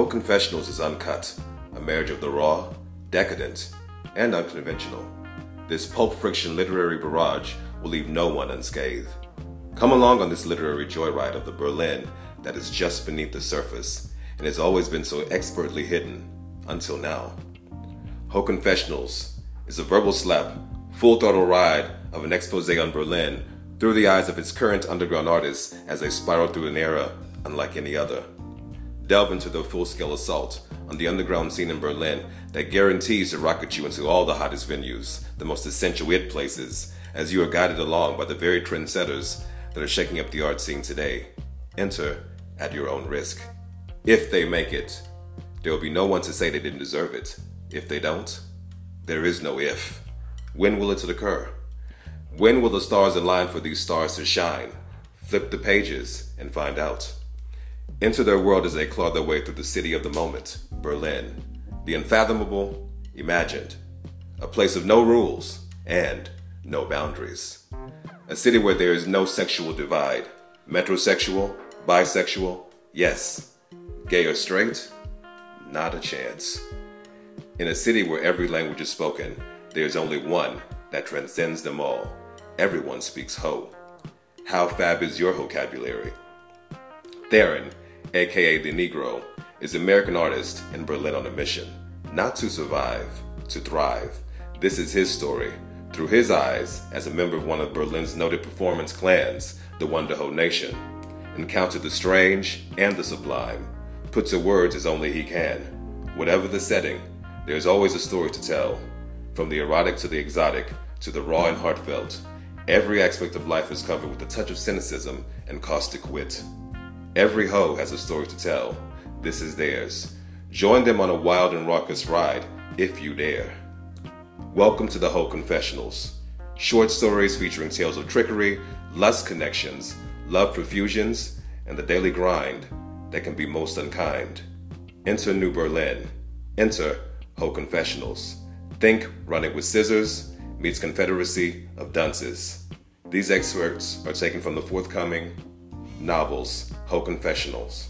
Ho Confessionals is uncut, a marriage of the raw, decadent, and unconventional. This Pulp Friction literary barrage will leave no one unscathed. Come along on this literary joyride of the Berlin that is just beneath the surface and has always been so expertly hidden until now. Ho Confessionals is a verbal slap, full throttle ride of an expose on Berlin through the eyes of its current underground artists as they spiral through an era unlike any other. Delve into the full-scale assault on the underground scene in Berlin that guarantees to rocket you into all the hottest venues, the most essential hit places, as you are guided along by the very trendsetters that are shaking up the art scene today. Enter at your own risk. If they make it, there will be no one to say they didn't deserve it. If they don't, there is no if. When will it occur? When will the stars align for these stars to shine? Flip the pages and find out. Enter their world as they claw their way through the city of the moment, Berlin. The unfathomable, imagined. A place of no rules and no boundaries. A city where there is no sexual divide. Metrosexual, bisexual, yes. Gay or straight, not a chance. In a city where every language is spoken, there is only one that transcends them all. Everyone speaks Ho. How fab is your vocabulary? Theron, aka The Negro, is an American artist in Berlin on a mission. Not to survive, to thrive. This is his story. Through his eyes, as a member of one of Berlin's noted performance clans, the Wonderho Nation, encountered the strange and the sublime, put to words as only he can. Whatever the setting, there's always a story to tell. From the erotic to the exotic, to the raw and heartfelt, every aspect of life is covered with a touch of cynicism and caustic wit. Every Ho has a story to tell. This is theirs. Join them on a wild and raucous ride, if you dare. Welcome to the Ho Confessionals. Short stories featuring tales of trickery, lust connections, love profusions, and the daily grind that can be most unkind. Enter New Berlin. Enter Ho Confessionals. Think Running with Scissors meets Confederacy of Dunces. These excerpts are taken from the forthcoming novels Ho Confessionals.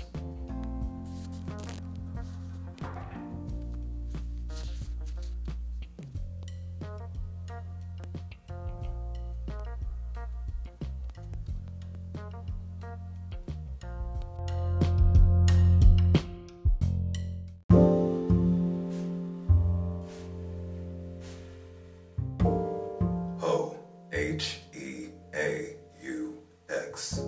Ho, H-E-A-U-X.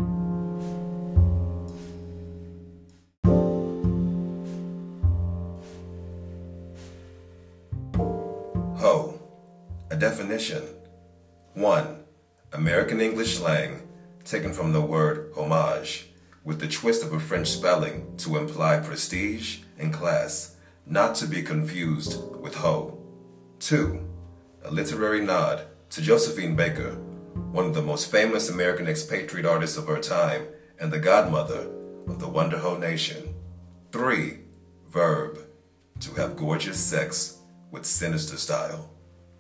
Ho, a definition. 1. American English slang, taken from the word homage, with the twist of a French spelling to imply prestige and class, not to be confused with hoe. 2. A literary nod to Josephine Baker, one of the most famous American expatriate artists of her time and the godmother of the Wonderho Nation. 3. Verb, to have gorgeous sex with sinister style.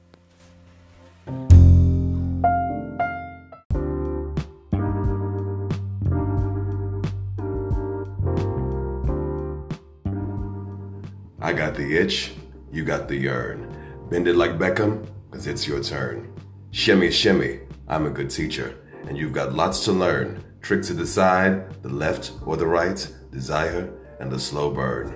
I got the itch, you got the yearn. Bend it like Beckham, cause it's your turn. Shimmy, shimmy, I'm a good teacher, and you've got lots to learn. Trick to the side, the left or the right, desire, and the slow burn.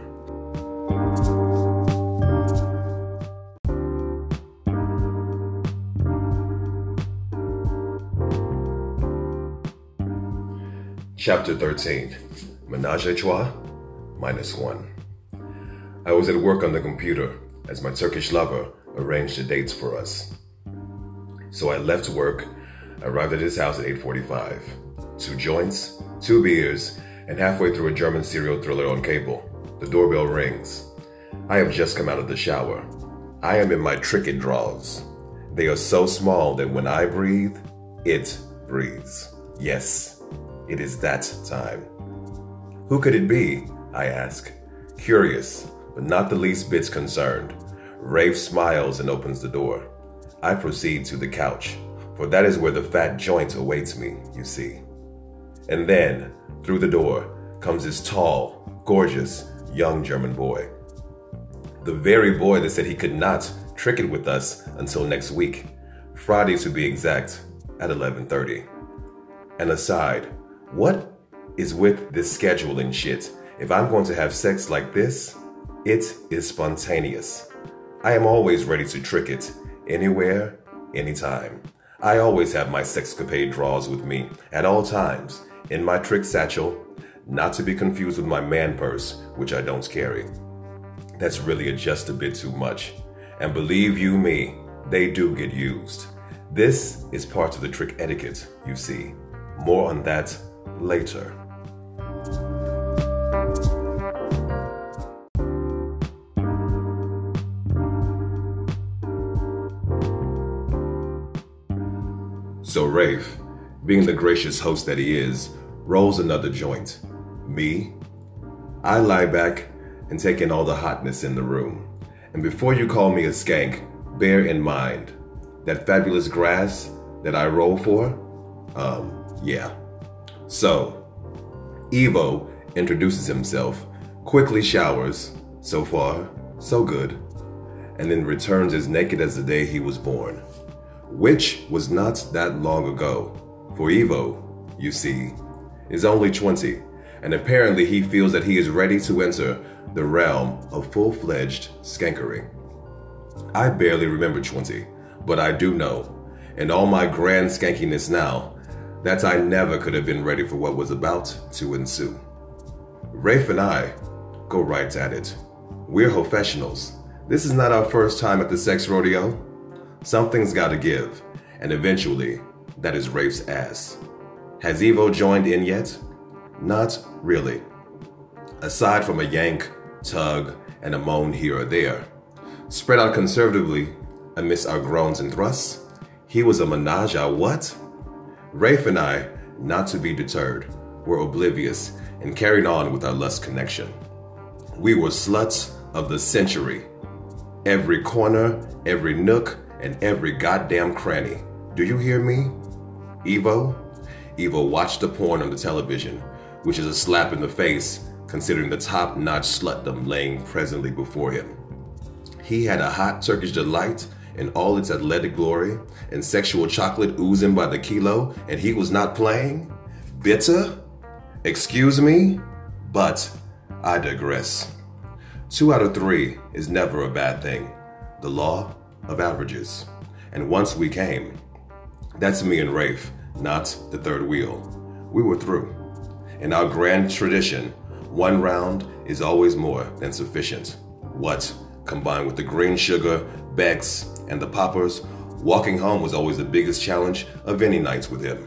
Chapter 13, Menage a Trois, -1. I was at work on the computer as my Turkish lover arranged the dates for us. So I left work, arrived at his house at 8:45. 2 joints, 2 beers, and halfway through a German serial thriller on cable, the doorbell rings. I have just come out of the shower. I am in my Tricket drawers. They are so small that when I breathe, it breathes. Yes, it is that time. Who could it be? I ask, curious, but not the least bit concerned. Rafe smiles and opens the door. I proceed to the couch, for that is where the fat joint awaits me, you see. And then, through the door, comes this tall, gorgeous, young German boy. The very boy that said he could not trick it with us until next week, Friday to be exact, at 11:30. And aside, what is with this scheduling shit? If I'm going to have sex like this, it is spontaneous. I am always ready to trick it, anywhere, anytime. I always have my sexcapade drawers with me at all times, in my trick satchel, not to be confused with my man purse, which I don't carry. That's really just a bit too much. And believe you me, they do get used. This is part of the trick etiquette, you see. More on that later. So Rafe, being the gracious host that he is, rolls another joint. Me? I lie back and take in all the hotness in the room. And before you call me a skank, bear in mind that fabulous grass that I roll for? Yeah. So, Evo introduces himself, quickly showers, so far, so good, and then returns as naked as the day he was born. Which was not that long ago, for Evo, you see, is only 20, and apparently he feels that he is ready to enter the realm of full-fledged skankery. I barely remember 20, but I do know, in all my grand skankiness now, that I never could have been ready for what was about to ensue. Rafe and I go right at it. We're professionals. This is not our first time at the sex rodeo. Something's gotta give, and eventually, that is Rafe's ass. Has Evo joined in yet? Not really. Aside from a yank, tug, and a moan here or there, spread out conservatively amidst our groans and thrusts, he was a menage a what? Rafe and I, not to be deterred, were oblivious and carried on with our lust connection. We were sluts of the century. Every corner, every nook, and every goddamn cranny. Do you hear me? Evo watched the porn on the television, which is a slap in the face considering the top-notch slutdom laying presently before him. He had a hot Turkish delight in all its athletic glory and sexual chocolate oozing by the kilo, and he was not playing? Bitter? Excuse me? But I digress. 2 out of 3 is never a bad thing. The law of averages. And once we came, that's me and Rafe, not the third wheel. We were through. In our grand tradition, 1 round is always more than sufficient. What, combined with the green sugar, Becks, and the poppers, walking home was always the biggest challenge of any nights with him.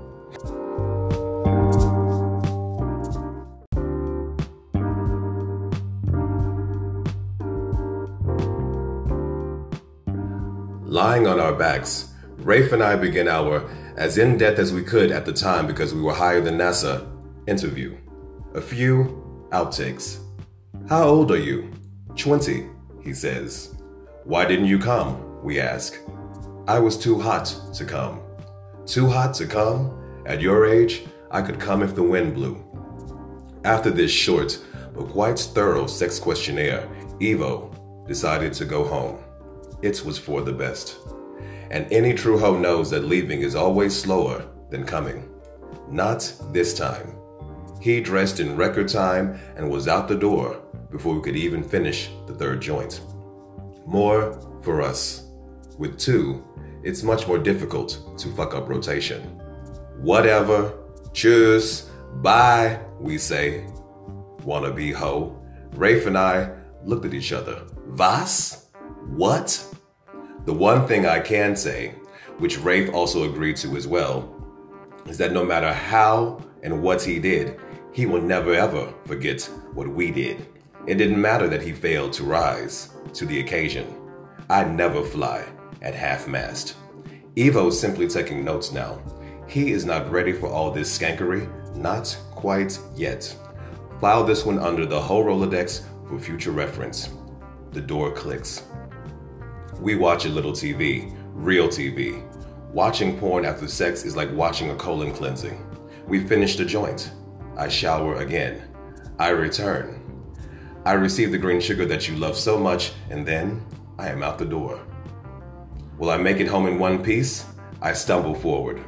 Lying on our backs, Rafe and I began our, as in-depth as we could at the time because we were higher than NASA, interview. A few outtakes. How old are you? 20, he says. Why didn't you come? We ask. I was too hot to come. Too hot to come? At your age, I could come if the wind blew. After this short but quite thorough sex questionnaire, Evo decided to go home. It was for the best. And any true hoe knows that leaving is always slower than coming. Not this time. He dressed in record time and was out the door before we could even finish the 3rd joint. More for us. With 2, it's much more difficult to fuck up rotation. Whatever. Tschüss. Bye, we say. Wannabe hoe. Rafe and I looked at each other. Was? What? The one thing I can say, which Rafe also agreed to as well, is that no matter how and what he did, he will never ever forget what we did. It didn't matter that he failed to rise to the occasion. I never fly at half-mast. Evo's simply taking notes now. He is not ready for all this skankery, not quite yet. File this one under the whole Rolodex for future reference. The door clicks. We watch a little TV, real TV. Watching porn after sex is like watching a colon cleansing. We finish the joint. I shower again. I return. I receive the green sugar that you love so much, and then I am out the door. Will I make it home in one piece? I stumble forward.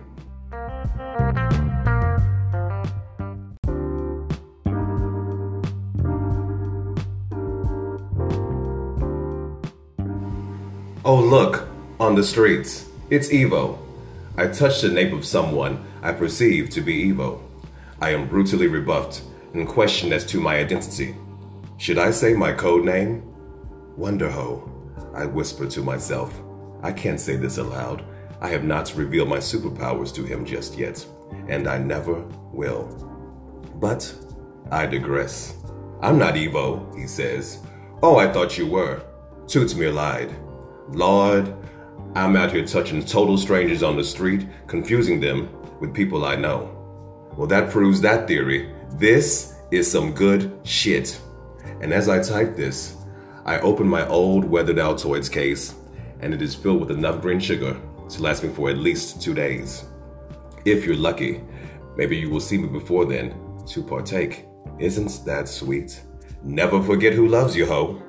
Oh look, on the streets, it's Evo. I touch the nape of someone I perceive to be Evo. I am brutally rebuffed and questioned as to my identity. Should I say my code name? Wonderho, I whisper to myself. I can't say this aloud. I have not revealed my superpowers to him just yet, and I never will. But I digress. I'm not Evo, he says. Oh, I thought you were. Tootsmere lied. Lord, I'm out here touching total strangers on the street, confusing them with people I know. Well, that proves that theory. This is some good shit. And as I type this, I open my old weathered Altoids case, and it is filled with enough green sugar to last me for at least 2 days. If you're lucky, maybe you will see me before then to partake. Isn't that sweet? Never forget who loves you, ho.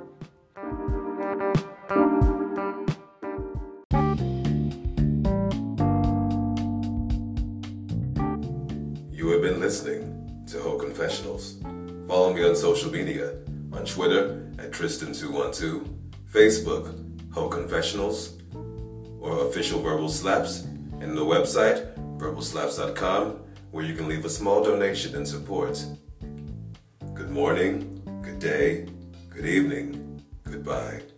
You have been listening to Ho Confessionals. Follow me on social media, on Twitter at Tristan212, Facebook, Ho Confessionals, or Official Verbal Slaps, and the website, verbalslaps.com, where you can leave a small donation in support. Good morning, good day, good evening, goodbye.